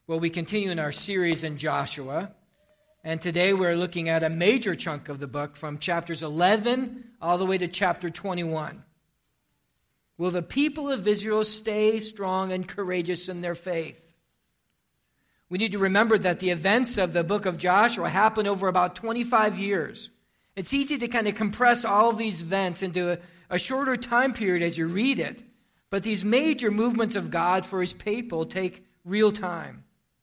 Well, we continue in our series in Joshua, and today we're looking at a major chunk of the book from chapters 11 all the way to chapter 21. Will the people of Israel stay strong and courageous in their faith? We need to remember that the events of the book of Joshua happen over about 25 years. It's easy to kind of compress all of these events into a shorter time period as you read it, but these major movements of God for his people take real time.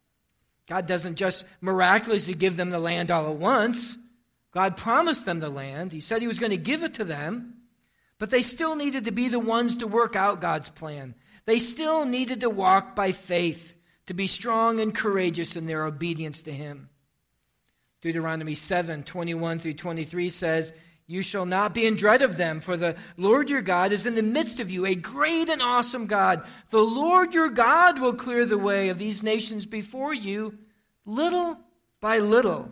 God doesn't just miraculously give them the land all at once. God promised them the land. He said he was going to give it to them, but they still needed to be the ones to work out God's plan. They still needed to walk by faith, to be strong and courageous in their obedience to him. Deuteronomy 7:21 through 23 says, "You shall not be in dread of them, for the Lord your God is in the midst of you, a great and awesome God. The Lord your God will clear the way of these nations before you, little by little.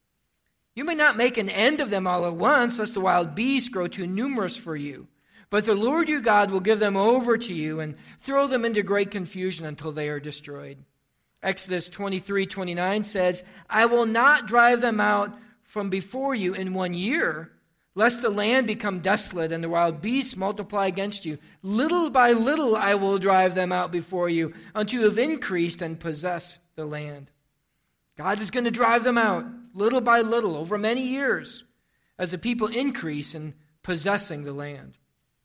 You may not make an end of them all at once, lest the wild beasts grow too numerous for you. But the Lord your God will give them over to you and throw them into great confusion until they are destroyed." Exodus 23:29 says, "I will not drive them out from before you in 1 year, lest the land become desolate and the wild beasts multiply against you. Little by little I will drive them out before you, until you have increased and possess the land." God is going to drive them out, little by little, over many years, as the people increase in possessing the land.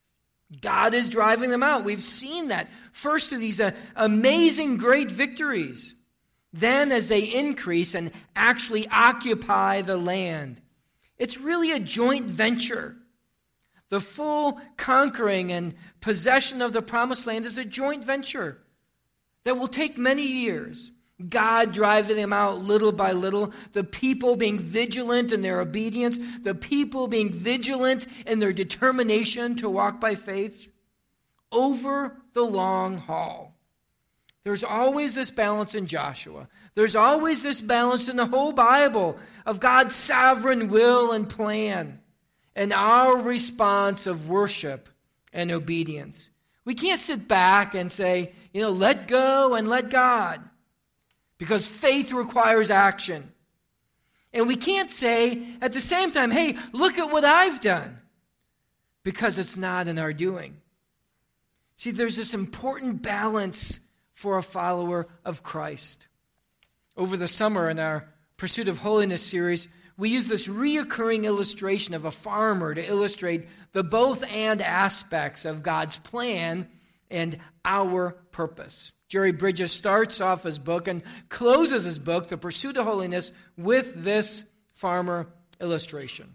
God is driving them out. We've seen that. First through these amazing, great victories. Then as they increase and actually occupy the land. It's really a joint venture. The full conquering and possession of the promised land is a joint venture that will take many years. God driving them out little by little, the people being vigilant in their obedience, the people being vigilant in their determination to walk by faith over the long haul. There's always this balance in Joshua. There's always this balance in the whole Bible of God's sovereign will and plan and our response of worship and obedience. We can't sit back and say, let go and let God, because faith requires action. And we can't say at the same time, hey, look at what I've done, because it's not in our doing. See, there's this important balance for a follower of Christ. Over the summer in our Pursuit of Holiness series, we use this reoccurring illustration of a farmer to illustrate the both and aspects of God's plan and our purpose. Jerry Bridges starts off his book and closes his book, The Pursuit of Holiness, with this farmer illustration.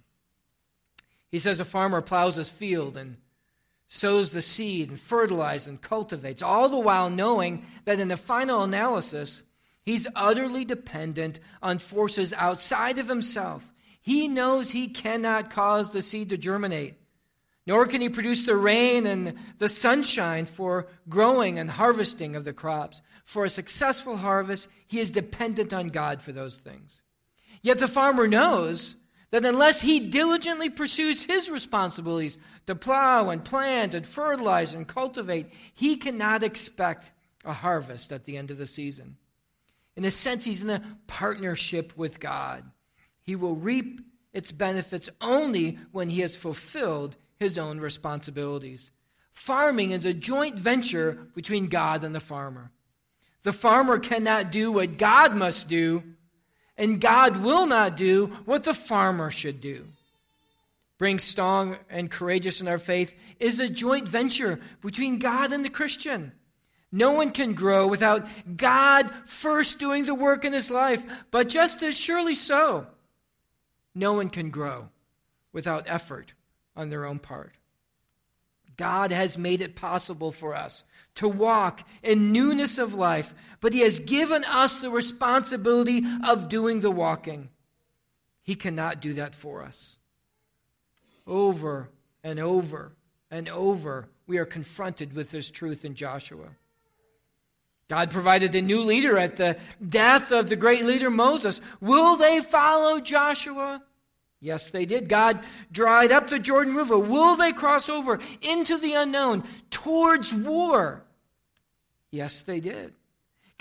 He says a farmer plows his field and sows the seed and fertilizes and cultivates, all the while knowing that in the final analysis, he's utterly dependent on forces outside of himself. He knows he cannot cause the seed to germinate, nor can he produce the rain and the sunshine for growing and harvesting of the crops. For a successful harvest, he is dependent on God for those things. Yet the farmer knows that unless he diligently pursues his responsibilities to plow and plant and fertilize and cultivate, he cannot expect a harvest at the end of the season. In a sense, he's in a partnership with God. He will reap its benefits only when he has fulfilled his own responsibilities. Farming is a joint venture between God and the farmer. The farmer cannot do what God must do, and God will not do what the farmer should do. Being strong and courageous in our faith is a joint venture between God and the Christian. No one can grow without God first doing the work in his life, but just as surely so, no one can grow without effort on their own part. God has made it possible for us to walk in newness of life, but he has given us the responsibility of doing the walking. He cannot do that for us. Over and over and over, we are confronted with this truth in Joshua. God provided a new leader at the death of the great leader Moses. Will they follow Joshua? Yes, they did. God dried up the Jordan River. Will they cross over into the unknown towards war? Yes, they did.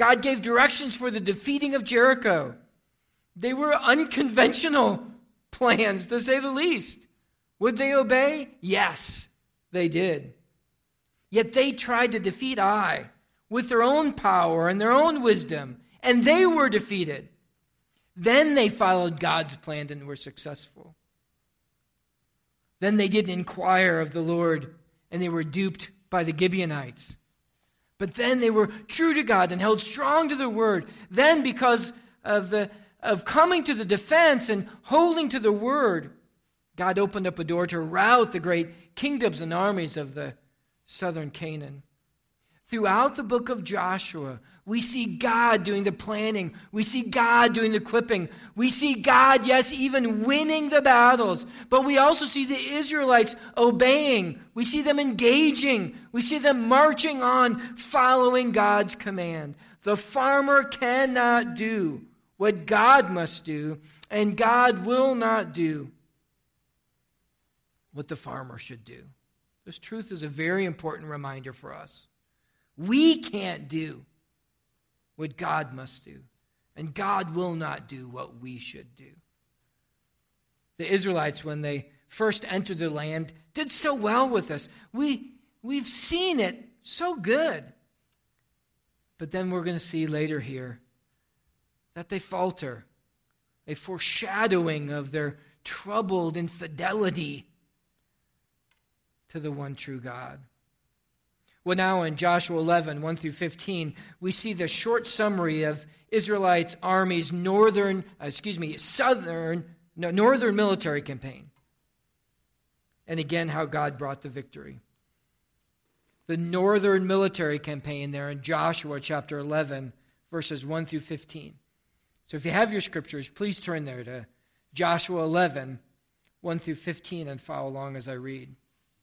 God gave directions for the defeating of Jericho. They were unconventional plans, to say the least. Would they obey? Yes, they did. Yet they tried to defeat Ai with their own power and their own wisdom, and they were defeated. Then they followed God's plan and were successful. Then they didn't inquire of the Lord, and they were duped by the Gibeonites. But then they were true to God and held strong to the word. Then, because of coming to the defense and holding to the word, God opened up a door to rout the great kingdoms and armies of the southern Canaan. Throughout the book of Joshua, we see God doing the planning. We see God doing the equipping. We see God, yes, even winning the battles. But we also see the Israelites obeying. We see them engaging. We see them marching on, following God's command. The farmer cannot do what God must do, and God will not do what the farmer should do. This truth is a very important reminder for us. We can't do what God must do, and God will not do what we should do. The Israelites, when they first entered the land, did so well with us. We've seen it so good. But then we're going to see later here that they falter, a foreshadowing of their troubled infidelity to the one true God. Well, now in Joshua 11, 1 through 15, we see the short summary of Israelites' army's northern military campaign. And again, how God brought the victory. The northern military campaign there in Joshua chapter 11, verses 1 through 15. So if you have your scriptures, please turn there to Joshua 11, 1 through 15, and follow along as I read.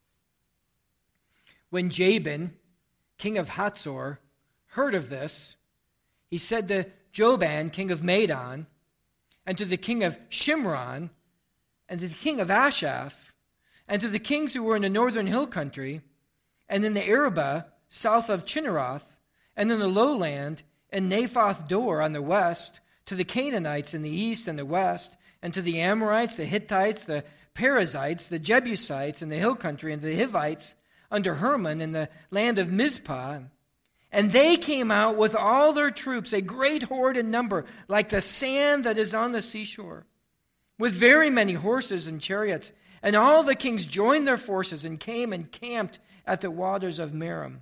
When Jabin, king of Hatzor, heard of this, he said to Joban, king of Madon, and to the king of Shimron, and to the king of Ashaph, and to the kings who were in the northern hill country, and in the Arabah, south of Chinneroth, and in the lowland, and Naphoth Dor on the west, to the Canaanites in the east and the west, and to the Amorites, the Hittites, the Perizzites, the Jebusites in the hill country, and the Hivites, under Hermon in the land of Mizpah. And they came out with all their troops, a great horde in number, like the sand that is on the seashore, with very many horses and chariots. And all the kings joined their forces and came and camped at the waters of Merom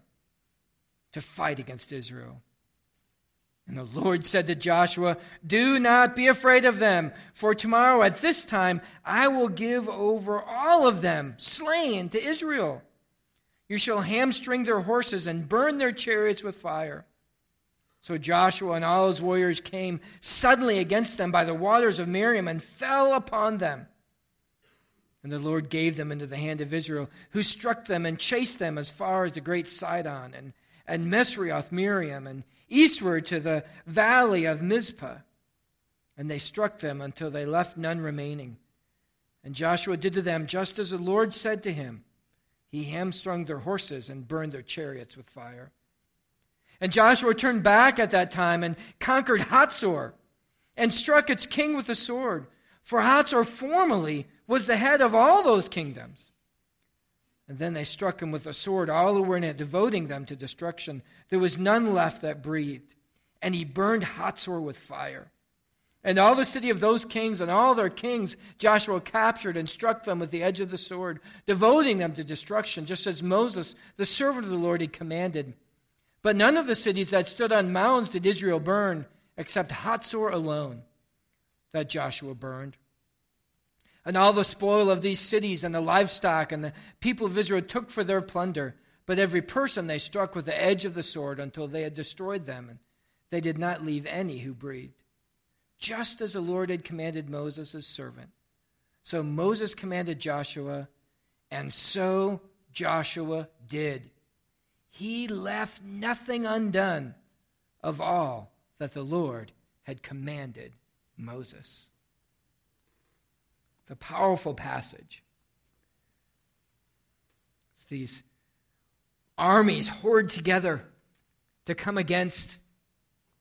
to fight against Israel. And the Lord said to Joshua, "Do not be afraid of them, for tomorrow at this time I will give over all of them, slain, to Israel. You shall hamstring their horses and burn their chariots with fire." So Joshua and all his warriors came suddenly against them by the waters of Merom and fell upon them. And the Lord gave them into the hand of Israel, who struck them and chased them as far as the great Sidon and Mesrioth Miriam, and eastward to the valley of Mizpah. And they struck them until they left none remaining. And Joshua did to them just as the Lord said to him. He hamstrung their horses and burned their chariots with fire. And Joshua turned back at that time and conquered Hatzor and struck its king with a sword. For Hatzor formerly was the head of all those kingdoms. And then they struck him with a sword, all who were in it, devoting them to destruction. There was none left that breathed. And he burned Hatzor with fire. And all the city of those kings and all their kings Joshua captured and struck them with the edge of the sword, devoting them to destruction, just as Moses, the servant of the Lord, had commanded. But none of the cities that stood on mounds did Israel burn, except Hatzor alone, that Joshua burned. And all the spoil of these cities and the livestock and the people of Israel took for their plunder. But every person they struck with the edge of the sword until they had destroyed them, and they did not leave any who breathed. Just as the Lord had commanded Moses, his servant. So Moses commanded Joshua, and so Joshua did. He left nothing undone of all that the Lord had commanded Moses. It's a powerful passage. It's these armies hoard together to come against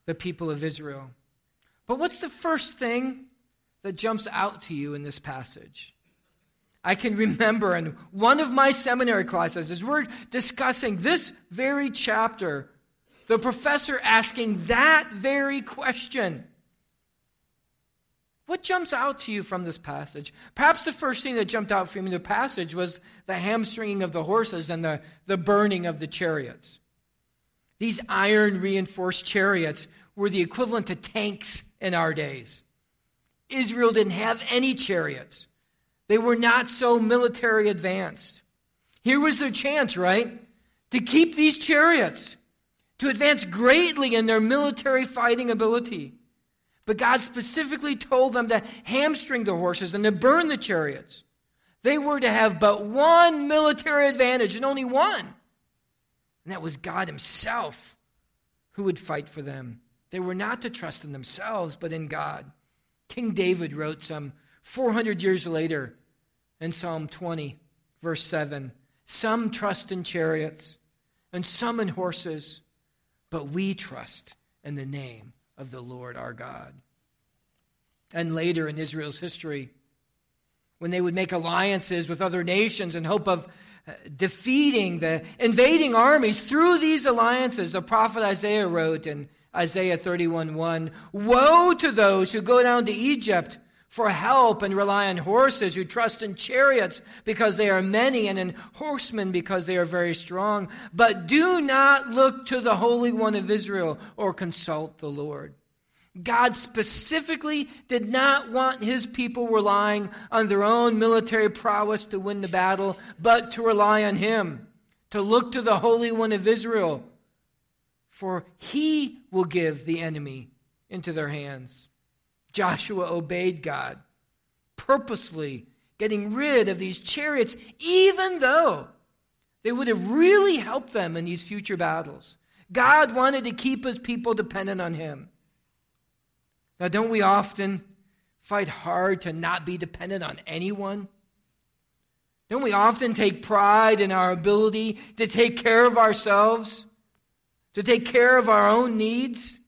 the people of Israel. But what's the first thing that jumps out to you in this passage? I can remember in one of my seminary classes, as we're discussing this very chapter, the professor asking that very question. What jumps out to you from this passage? Perhaps the first thing that jumped out from the passage was the hamstringing of the horses and the burning of the chariots. These iron-reinforced chariots were the equivalent to tanks in our days. Israel didn't have any chariots. They were not so military advanced. Here was their chance, right? To keep these chariots, to advance greatly in their military fighting ability. But God specifically told them to hamstring the horses and to burn the chariots. They were to have but one military advantage, and only one. And that was God himself who would fight for them. They were not to trust in themselves, but in God. King David wrote some 400 years later in Psalm 20, verse 7, "Some trust in chariots and some in horses, but we trust in the name of the Lord our God." And later in Israel's history, when they would make alliances with other nations in hope of defeating the invading armies through these alliances, the prophet Isaiah wrote in Isaiah 31:1, "Woe to those who go down to Egypt for help and rely on horses, who trust in chariots because they are many and in horsemen because they are very strong. But do not look to the Holy One of Israel or consult the Lord." God specifically did not want his people relying on their own military prowess to win the battle, but to rely on him, to look to the Holy One of Israel, for he will give the enemy into their hands. Joshua obeyed God, purposely getting rid of these chariots, even though they would have really helped them in these future battles. God wanted to keep his people dependent on him. Now, don't we often fight hard to not be dependent on anyone? Don't we often take pride in our ability to take care of ourselves, to take care of our own needs?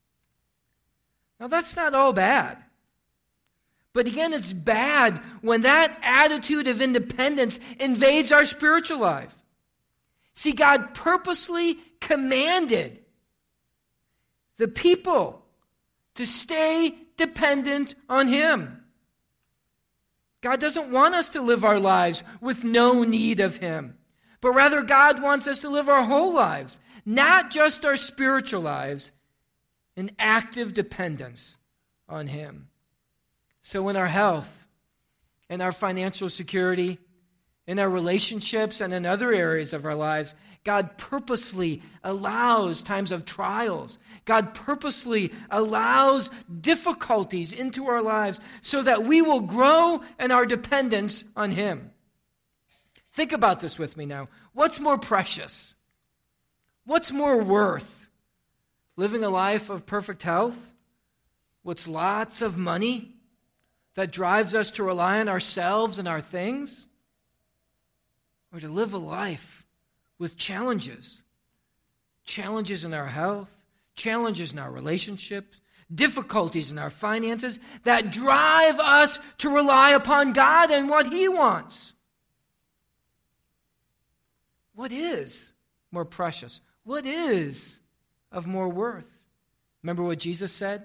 Now, that's not all bad. But again, it's bad when that attitude of independence invades our spiritual life. See, God purposely commanded the people to stay dependent on him. God doesn't want us to live our lives with no need of him, but rather God wants us to live our whole lives, not just our spiritual lives, in active dependence on him. So in our health, in our financial security, in our relationships, and in other areas of our lives, God purposely allows times of trials. God purposely allows difficulties into our lives so that we will grow in our dependence on him. Think about this with me now. What's more precious? What's more worth? Living a life of perfect health? With lots of money that drives us to rely on ourselves and our things? Or to live a life with challenges? Challenges in our health, challenges in our relationships, difficulties in our finances that drive us to rely upon God and what he wants. What is more precious? What is of more worth? Remember what Jesus said?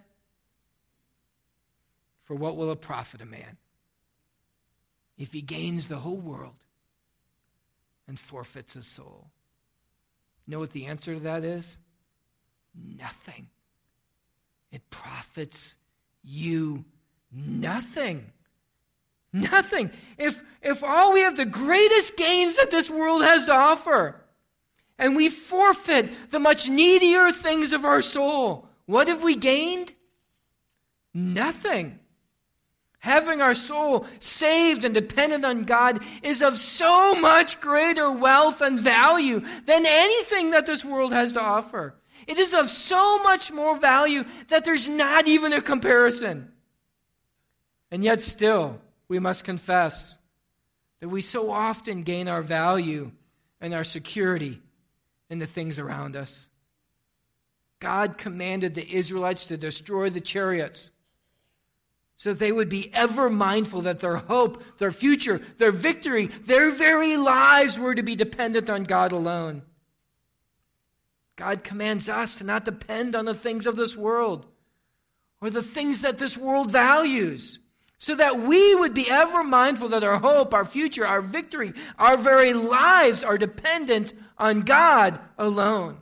For what will it profit a man if he gains the whole world and forfeits his soul? You know what the answer to that is? Nothing. It profits you nothing. Nothing. If all we have the greatest gains that this world has to offer, and we forfeit the much needier things of our soul, what have we gained? Nothing. Having our soul saved and dependent on God is of so much greater wealth and value than anything that this world has to offer. It is of so much more value that there's not even a comparison. And yet still, we must confess that we so often gain our value and our security in the things around us. God commanded the Israelites to destroy the chariots so that they would be ever mindful that their hope, their future, their victory, their very lives were to be dependent on God alone. God commands us to not depend on the things of this world or the things that this world values, so that we would be ever mindful that our hope, our future, our victory, our very lives are dependent on God alone.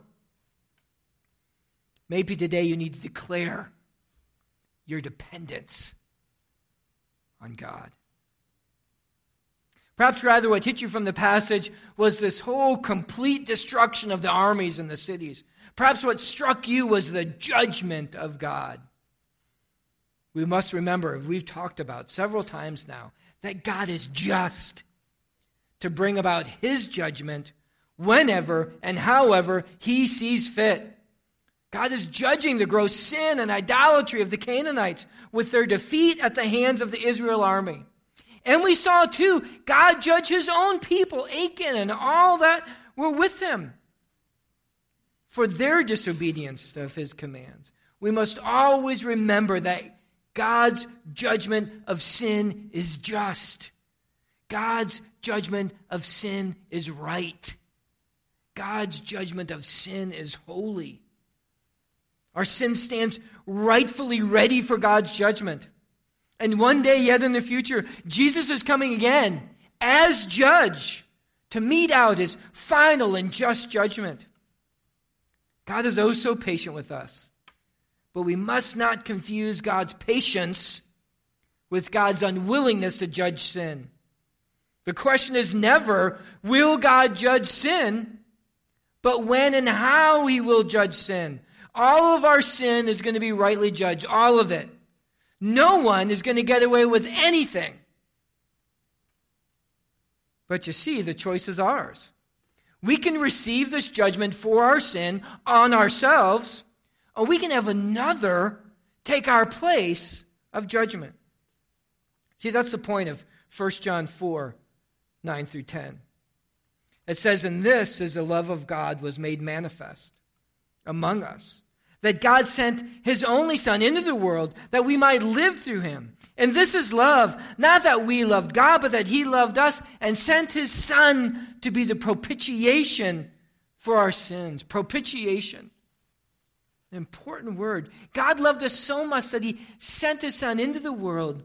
Maybe today you need to declare your dependence on God. Perhaps rather what hit you from the passage was this whole complete destruction of the armies in the cities. Perhaps what struck you was the judgment of God. We must remember, we've talked about several times now, that God is just to bring about his judgment whenever and however he sees fit. God is judging the gross sin and idolatry of the Canaanites with their defeat at the hands of the Israel army. And we saw too, God judged his own people, Achan and all that were with him, for their disobedience of his commands. We must always remember that God's judgment of sin is just. God's judgment of sin is right. God's judgment of sin is holy. Our sin stands rightfully ready for God's judgment. And one day yet in the future, Jesus is coming again as judge to mete out his final and just judgment. God is oh so patient with us. But we must not confuse God's patience with God's unwillingness to judge sin. The question is never, will God judge sin? But when and how he will judge sin. All of our sin is going to be rightly judged, all of it. No one is going to get away with anything. But you see, the choice is ours. We can receive this judgment for our sin on ourselves, or we can have another take our place of judgment. See, that's the point of 1 John 4, 9 through 10. It says, "And this is the love of God was made manifest among us, that God sent his only Son into the world that we might live through him. And this is love, not that we loved God, but that he loved us and sent his Son to be the propitiation for our sins." Propitiation. An important word. God loved us so much that he sent his Son into the world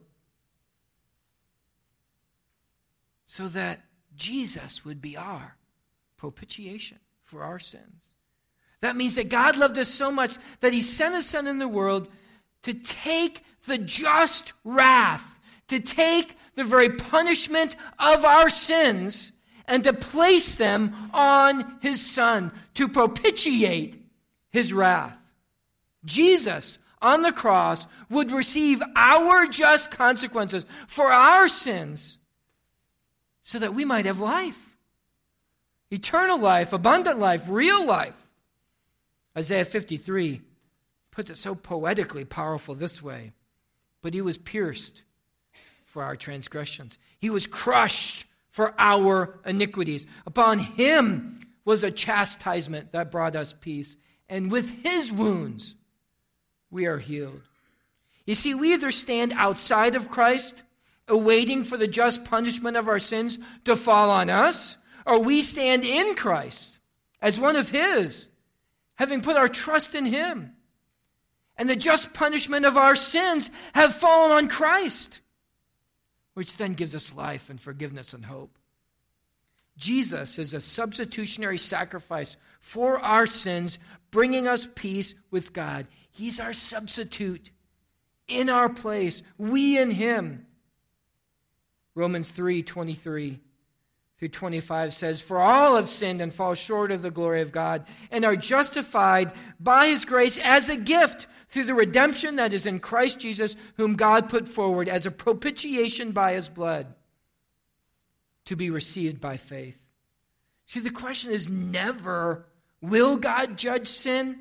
so that Jesus would be our propitiation for our sins. That means that God loved us so much that he sent his Son in the world to take the just wrath, to take the very punishment of our sins and to place them on his Son, to propitiate his wrath. Jesus on the cross would receive our just consequences for our sins so that we might have life. Eternal life, abundant life, real life. Isaiah 53 puts it so poetically powerful this way. "But he was pierced for our transgressions. He was crushed for our iniquities. Upon him was a chastisement that brought us peace. And with his wounds we are healed." You see, we either stand outside of Christ, awaiting for the just punishment of our sins to fall on us, or we stand in Christ as one of his, having put our trust in him. And the just punishment of our sins have fallen on Christ, which then gives us life and forgiveness and hope. Jesus is a substitutionary sacrifice for our sins, bringing us peace with God. He's our substitute in our place, we in him. Romans 3:23 through 25 says, "For all have sinned and fall short of the glory of God, and are justified by his grace as a gift through the redemption that is in Christ Jesus, whom God put forward as a propitiation by his blood, to be received by faith." See, the question is never, will God judge sin?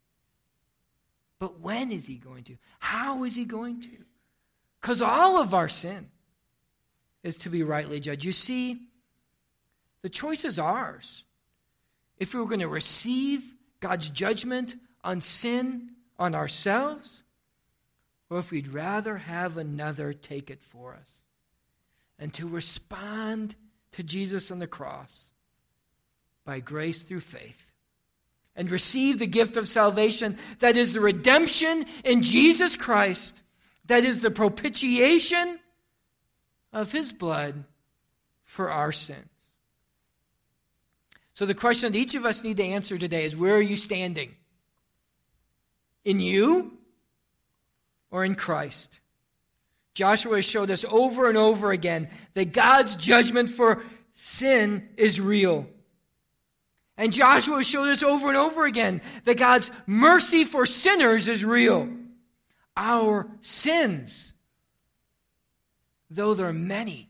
But when is he going to? How is he going to? Because all of our sin is to be rightly judged. You see, the choice is ours. If we're going to receive God's judgment on sin, on ourselves, or if we'd rather have another take it for us, and to respond to Jesus on the cross by grace through faith, and receive the gift of salvation that is the redemption in Jesus Christ, that is the propitiation of his blood for our sins. So the question that each of us need to answer today is, where are you standing? In you or in Christ? Joshua has showed us over and over again that God's judgment for sin is real. And Joshua has showed us over and over again that God's mercy for sinners is real. Our sins, though they're many,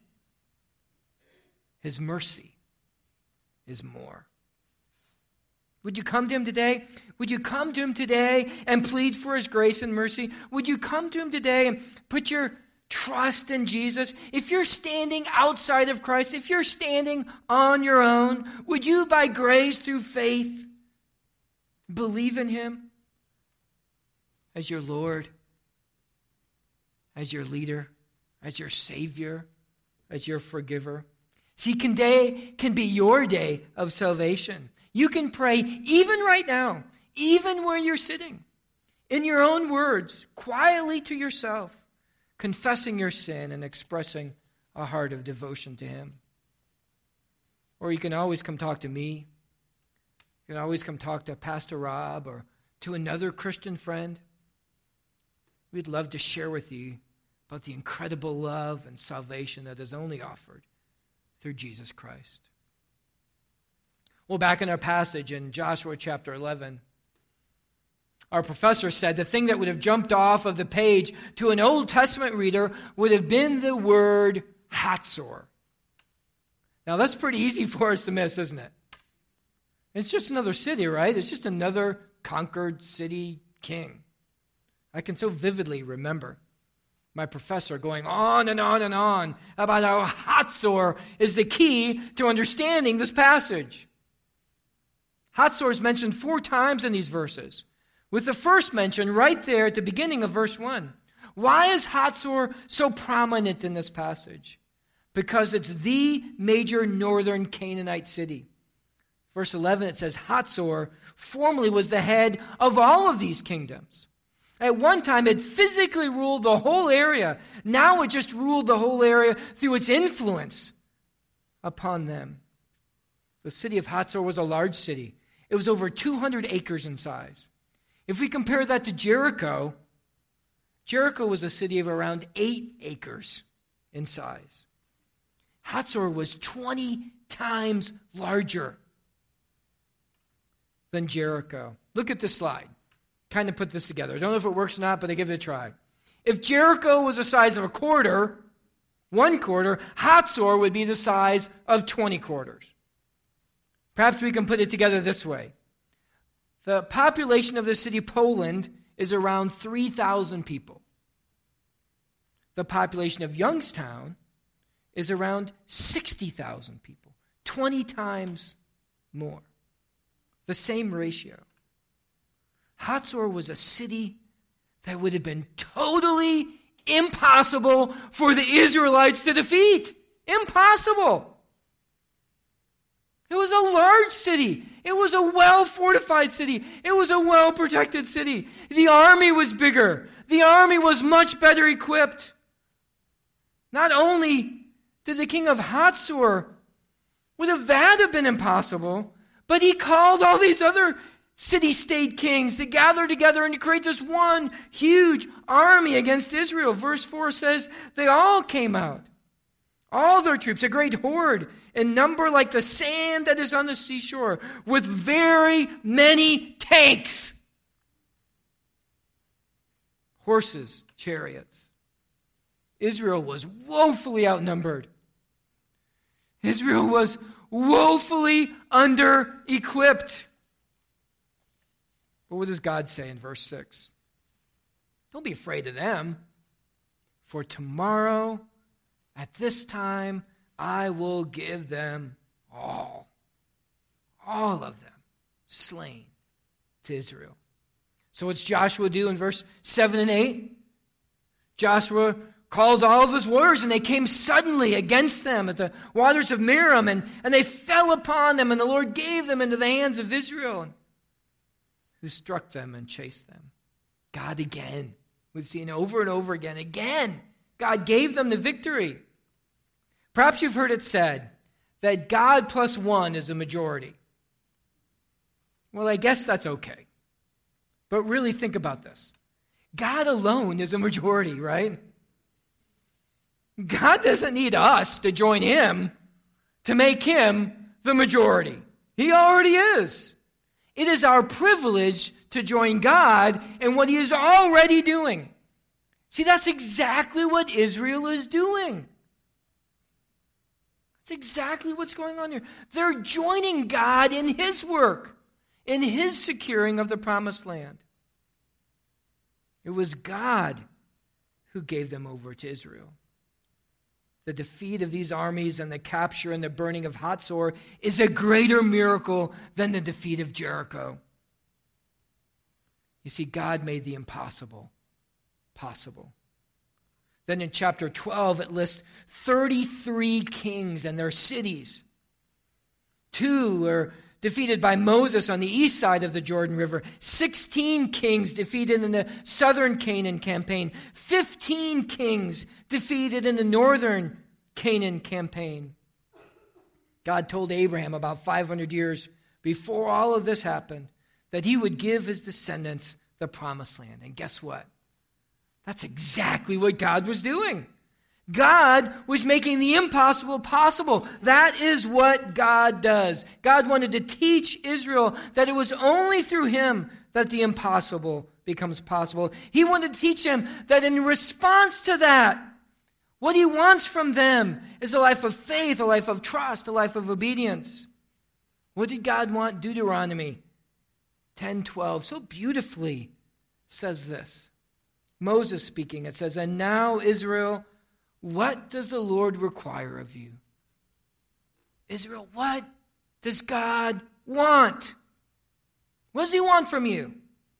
his mercy is more. Would you come to him today? Would you come to him today and plead for his grace and mercy? Would you come to him today and put your trust in Jesus? If you're standing outside of Christ, if you're standing on your own, would you, by grace through faith, believe in him as your Lord, as your leader, as your Savior, as your forgiver? See, today can be your day of salvation. You can pray even right now, even where you're sitting, in your own words, quietly to yourself, confessing your sin and expressing a heart of devotion to him. Or you can always come talk to me. You can always come talk to Pastor Rob or to another Christian friend. We'd love to share with you about the incredible love and salvation that is only offered through Jesus Christ. Well, back in our passage in Joshua chapter 11, our professor said the thing that would have jumped off of the page to an Old Testament reader would have been the word Hatzor. Now, that's pretty easy for us to miss, isn't it? It's just another city, right? It's just another conquered city king. I can so vividly remember my professor going on and on and on about how Hatzor is the key to understanding this passage. Hatzor is mentioned 4 times in these verses, with the first mention right there at the beginning of verse 1. Why is Hatzor so prominent in this passage? Because it's the major northern Canaanite city. Verse 11, it says, Hatzor formerly was the head of all of these kingdoms. At one time, it physically ruled the whole area. Now it just ruled the whole area through its influence upon them. The city of Hatzor was a large city. It was over 200 acres in size. If we compare that to Jericho, Jericho was a city of around 8 acres in size. Hatzor was 20 times larger than Jericho. Look at this slide. Kind of put this together. I don't know if it works or not, but I give it a try. If Jericho was the size of a quarter, 1 quarter, Hatzor would be the size of 20 quarters. Perhaps we can put it together this way. The population of the city Poland is around 3,000 people. The population of Youngstown is around 60,000 people. 20 times more. The same ratio. Hatzor was a city that would have been totally impossible for the Israelites to defeat. Impossible. It was a large city. It was a well-fortified city. It was a well-protected city. The army was bigger. The army was much better equipped. Not only did the king of Hatzor, would have that have been impossible, but he called all these other city-state kings to gather together and to create this one huge army against Israel. Verse 4 says they all came out. All their troops, a great horde, in number like the sand that is on the seashore, with very many tanks. Horses, chariots. Israel was woefully outnumbered. Israel was woefully under-equipped. But what does God say in verse 6? Don't be afraid of them, for tomorrow at this time I will give them all of them, slain to Israel. So what's Joshua do in verse 7 and 8? Joshua calls all of his warriors, and they came suddenly against them at the waters of Merom, and they fell upon them, and the Lord gave them into the hands of Israel, who struck them and chased them. God again. We've seen over and over again. Again, God gave them the victory. Perhaps you've heard it said that God plus one is a majority. Well, I guess that's okay. But really think about this. God alone is a majority, right? God doesn't need us to join him to make him the majority. He already is. It is our privilege to join God in what he is already doing. See, that's exactly what Israel is doing. That's exactly what's going on here. They're joining God in his work, in his securing of the promised land. It was God who gave them over to Israel. The defeat of these armies and the capture and the burning of Hatzor is a greater miracle than the defeat of Jericho. You see, God made the impossible possible. Then in chapter 12, it lists 33 kings and their cities. 2 were defeated by Moses on the east side of the Jordan River. 16 kings defeated in the southern Canaan campaign. 15 kings defeated in the northern Canaan campaign. God told Abraham about 500 years before all of this happened that he would give his descendants the promised land. And guess what? That's exactly what God was doing. God was making the impossible possible. That is what God does. God wanted to teach Israel that it was only through him that the impossible becomes possible. He wanted to teach them that in response to that, what he wants from them is a life of faith, a life of trust, a life of obedience. What did God want? Deuteronomy 10:12 so beautifully says this. Moses speaking, it says, "And now, Israel, what does the Lord require of you?" Israel, what does God want? What does he want from you?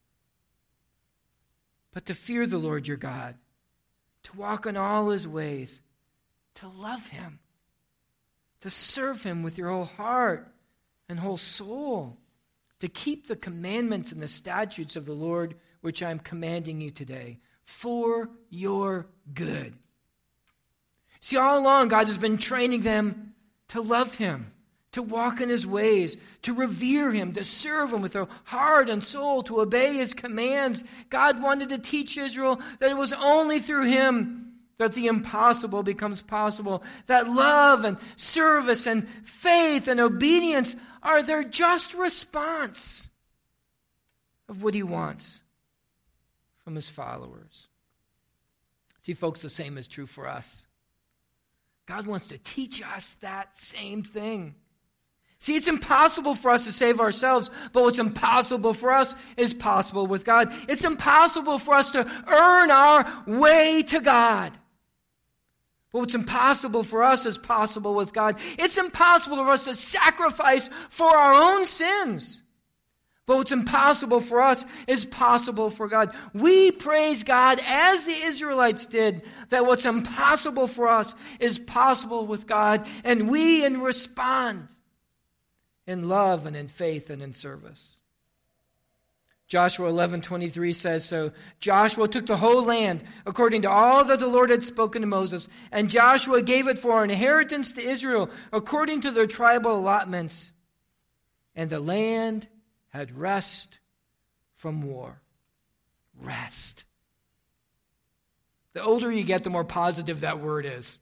But to fear the Lord your God, to walk in all his ways, to love him, to serve him with your whole heart and whole soul, to keep the commandments and the statutes of the Lord, which I am commanding you today, for your good. See, all along, God has been training them to love him, to walk in his ways, to revere him, to serve him with their heart and soul, to obey his commands. God wanted to teach Israel that it was only through him that the impossible becomes possible, that love and service and faith and obedience are their just response of what he wants from his followers. See, folks, the same is true for us. God wants to teach us that same thing. See, it's impossible for us to save ourselves, but what's impossible for us is possible with God. It's impossible for us to earn our way to God. But what's impossible for us is possible with God. It's impossible for us to sacrifice for our own sins. But what's impossible for us is possible for God. We praise God as the Israelites did, that what's impossible for us is possible with God, and we respond in love and in faith and in service. Joshua 11:23 says, "So Joshua took the whole land according to all that the Lord had spoken to Moses, and Joshua gave it for an inheritance to Israel according to their tribal allotments. And the land had rest from war." Rest. The older you get, the more positive that word is.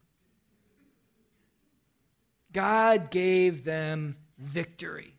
God gave them victory.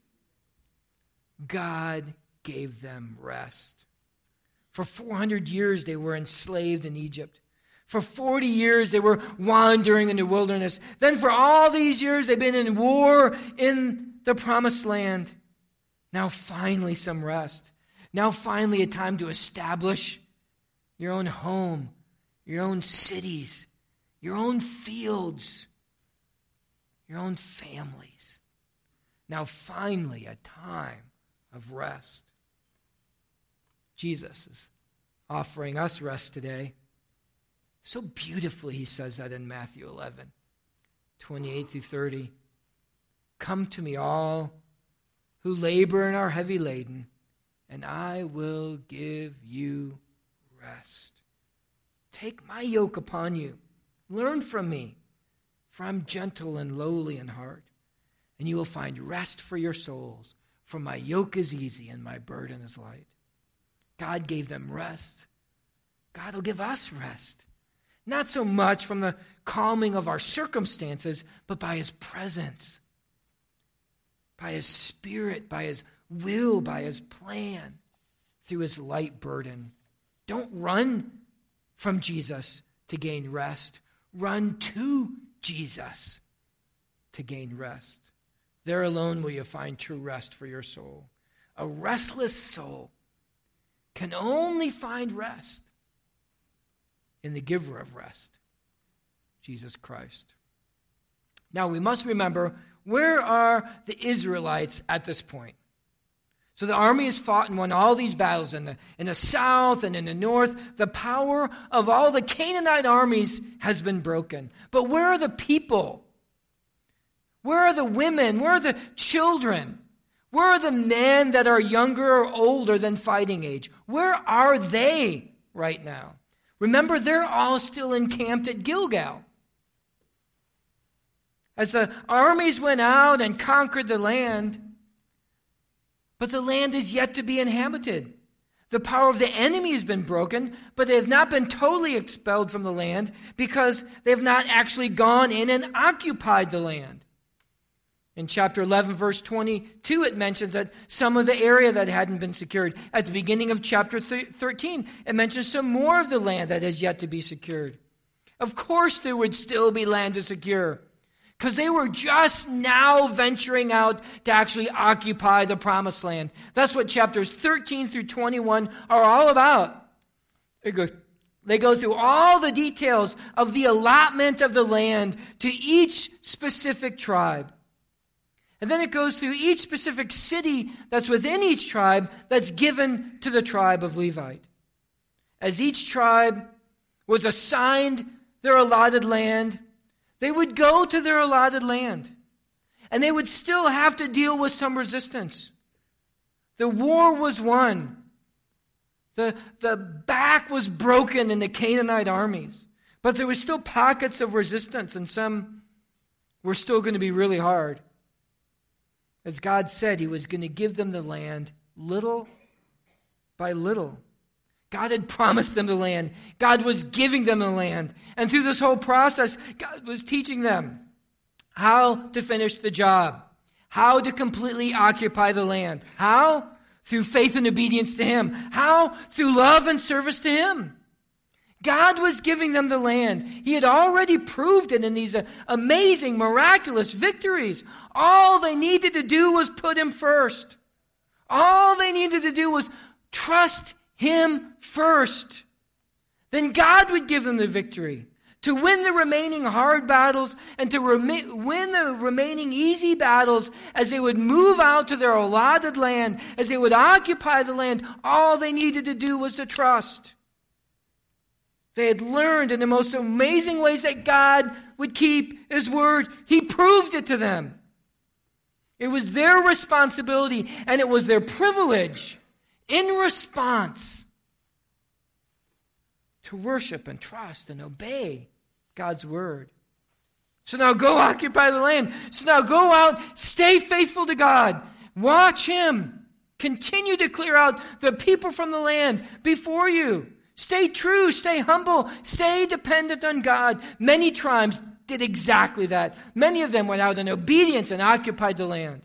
God gave them rest. For 400 years they were enslaved in Egypt. For 40 years they were wandering in the wilderness. Then for all these years they've been in war in the promised land. Now finally some rest. Now finally a time to establish your own home, your own cities, your own fields, your own families. Now finally a time of rest. Jesus is offering us rest today. So beautifully he says that in Matthew 11, 28 through 30. Come to me all who labor and are heavy laden, and I will give you rest. Take my yoke upon you. Learn from me, for I'm gentle and lowly in heart, and you will find rest for your souls. For my yoke is easy and my burden is light. God gave them rest. God will give us rest. Not so much from the calming of our circumstances, but by his presence, by his Spirit, by his will, by his plan, through his light burden. Don't run from Jesus to gain rest. Run to Jesus to gain rest. There alone will you find true rest for your soul. A restless soul can only find rest in the giver of rest, Jesus Christ. Now we must remember, where are the Israelites at this point? So the army has fought and won all these battles in the south and in the north. The power of all the Canaanite armies has been broken. But where are the people? Where are the women? Where are the children? Where are the men that are younger or older than fighting age? Where are they right now? Remember, they're all still encamped at Gilgal. As the armies went out and conquered the land, but the land is yet to be inhabited. The power of the enemy has been broken, but they have not been totally expelled from the land because they have not actually gone in and occupied the land. In chapter 11, verse 22, it mentions that some of the area that hadn't been secured. At the beginning of chapter 13, it mentions some more of the land that has yet to be secured. Of course, there would still be land to secure, because they were just now venturing out to actually occupy the promised land. That's what chapters 13 through 21 are all about. They go through all the details of the allotment of the land to each specific tribe. And then it goes through each specific city that's within each tribe that's given to the tribe of Levite. As each tribe was assigned their allotted land, they would go to their allotted land. And they would still have to deal with some resistance. The war was won. The back was broken in the Canaanite armies. But there were still pockets of resistance, and some were still going to be really hard. As God said, he was going to give them the land little by little. God had promised them the land. God was giving them the land. And through this whole process, God was teaching them how to finish the job, how to completely occupy the land. How? Through faith and obedience to him. How? Through love and service to him. God was giving them the land. He had already proved it in these amazing, miraculous victories. All they needed to do was put him first. All they needed to do was trust him first. Then God would give them the victory to win the remaining hard battles and to win the remaining easy battles as they would move out to their allotted land, as they would occupy the land. All they needed to do was to trust. They had learned in the most amazing ways that God would keep his word. He proved it to them. It was their responsibility and it was their privilege in response to worship and trust and obey God's word. So now go occupy the land. So now go out, stay faithful to God. Watch him. Continue to clear out the people from the land before you. Stay true, stay humble, stay dependent on God. Many tribes did exactly that. Many of them went out in obedience and occupied the land.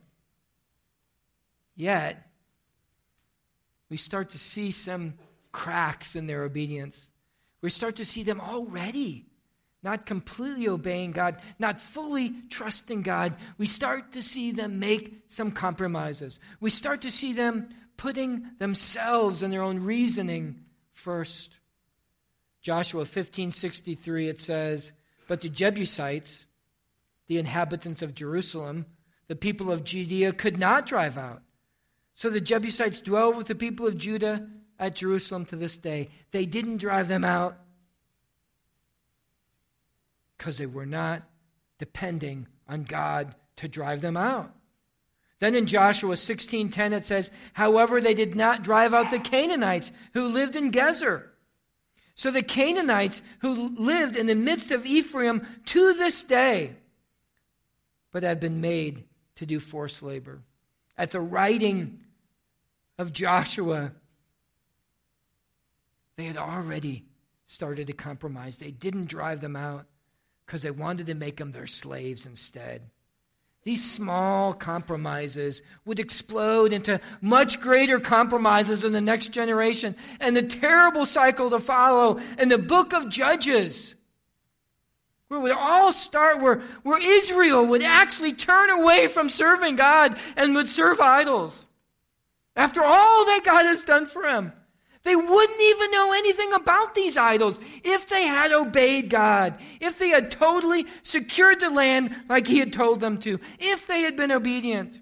Yet, we start to see some cracks in their obedience. We start to see them already not completely obeying God, not fully trusting God. We start to see them make some compromises. We start to see them putting themselves and their own reasoning first. Joshua 15:63, it says, "But the Jebusites, the inhabitants of Jerusalem, the people of Judea, could not drive out. So the Jebusites dwelled with the people of Judah at Jerusalem to this day. They didn't drive them out because they were not depending on God to drive them out. Then in Joshua 16:10 it says, however, they did not drive out the Canaanites who lived in Gezer. So the Canaanites who lived in the midst of Ephraim to this day, but have been made to do forced labor. At the writing of Joshua, they had already started to compromise. They didn't drive them out because they wanted to make them their slaves instead. These small compromises would explode into much greater compromises in the next generation, and the terrible cycle to follow in the book of Judges, where it would all start, where Israel would actually turn away from serving God and would serve idols. After all that God has done for them, they wouldn't even know anything about these idols if they had obeyed God, if they had totally secured the land like He had told them to, if they had been obedient.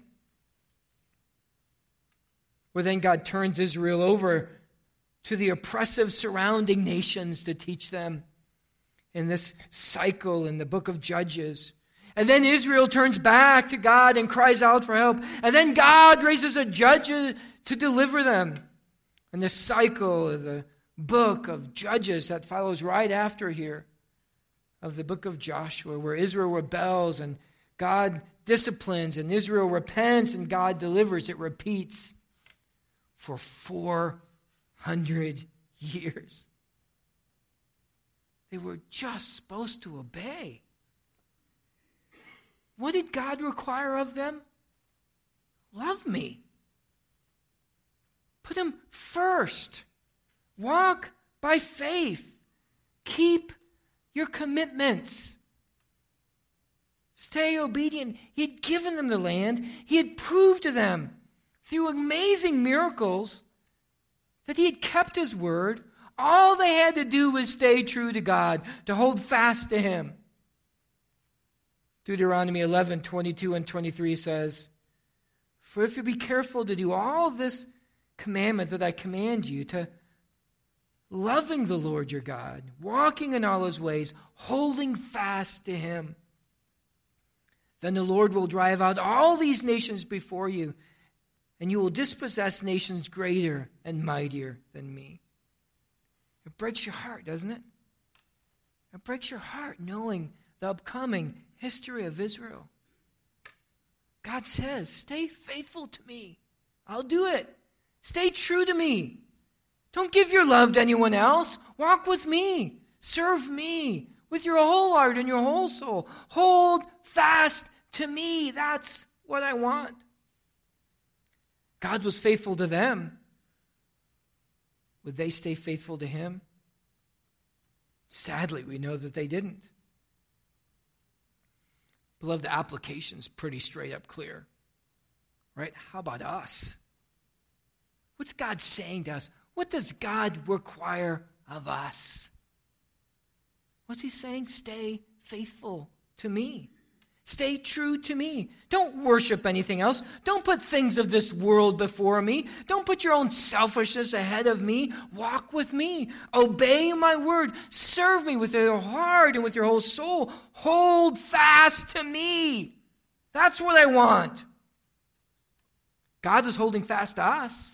Well, then God turns Israel over to the oppressive surrounding nations to teach them in this cycle in the book of Judges. And then Israel turns back to God and cries out for help. And then God raises a judge to deliver them. And the cycle of the book of Judges that follows right after here of the book of Joshua, where Israel rebels and God disciplines and Israel repents and God delivers, it repeats for 400 years. They were just supposed to obey. What did God require of them? Love me. Put Him first. Walk by faith. Keep your commitments. Stay obedient. He had given them the land. He had proved to them through amazing miracles that He had kept His word. All they had to do was stay true to God, to hold fast to Him. Deuteronomy 11:22 and 23 says, for if you be careful to do all this commandment that I command you, to loving the Lord your God, walking in all His ways, holding fast to Him, then the Lord will drive out all these nations before you, and you will dispossess nations greater and mightier than me. It breaks your heart, doesn't it? It breaks your heart knowing the upcoming history of Israel. God says, stay faithful to me. I'll do it. Stay true to me. Don't give your love to anyone else. Walk with me. Serve me with your whole heart and your whole soul. Hold fast to me. That's what I want. God was faithful to them. Would they stay faithful to Him? Sadly, we know that they didn't. Beloved, the application's pretty straight up clear. Right? How about us? What's God saying to us? What does God require of us? What's He saying? Stay faithful to me. Stay true to me. Don't worship anything else. Don't put things of this world before me. Don't put your own selfishness ahead of me. Walk with me. Obey my word. Serve me with your heart and with your whole soul. Hold fast to me. That's what I want. God is holding fast to us.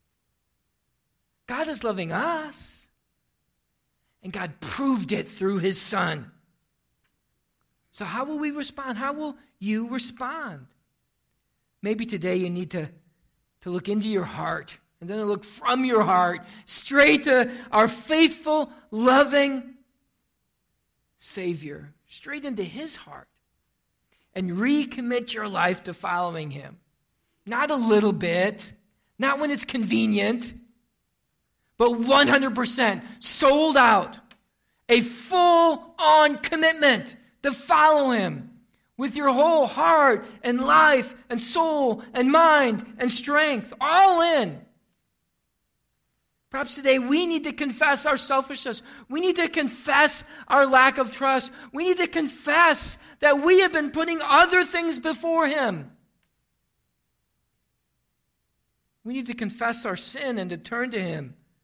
God is loving us. And God proved it through His Son. So how will we respond? How will you respond? Maybe today you need to look into your heart and then look from your heart straight to our faithful, loving Savior, straight into His heart, and recommit your life to following Him. Not a little bit, not when it's convenient, but 100% sold out, a full-on commitment to follow Him with your whole heart and life and soul and mind and strength, all in. Perhaps today we need to confess our selfishness. We need to confess our lack of trust. We need to confess that we have been putting other things before Him. We need to confess our sin and to turn to Him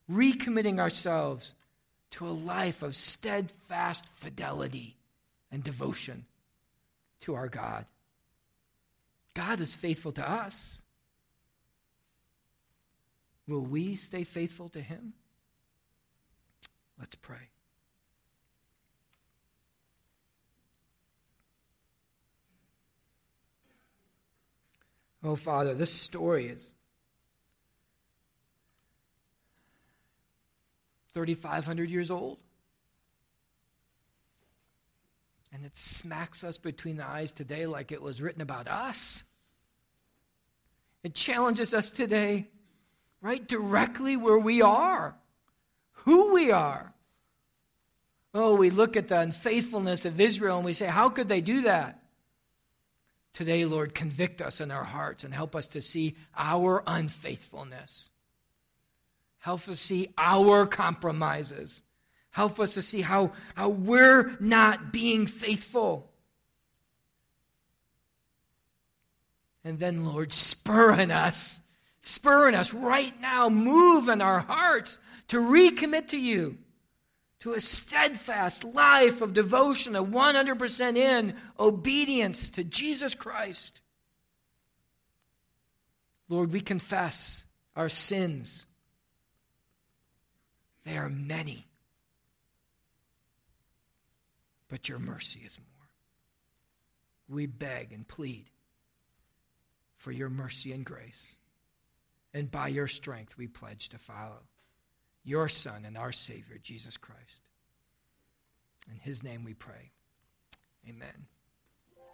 recommitting ourselves to a life of steadfast fidelity and devotion to our God. God is faithful to us. Will we stay faithful to him? Let's pray. Oh, Father, this story is 3,500 years old. And it smacks us between the eyes today like it was written about us. It challenges us today, right directly where we are, who we are. Oh, we look at the unfaithfulness of Israel and we say, how could they do that? Today, Lord, convict us in our hearts and help us to see our unfaithfulness. Help us see our compromises. Help us to see how we're not being faithful. And then, Lord, spur in us right now, move in our hearts to recommit to you, to a steadfast life of devotion, of 100% in obedience to Jesus Christ. Lord, we confess our sins. They are many, but your mercy is more. We beg and plead for your mercy and grace. And by your strength, we pledge to follow your Son and our Savior, Jesus Christ. In his name we pray. Amen.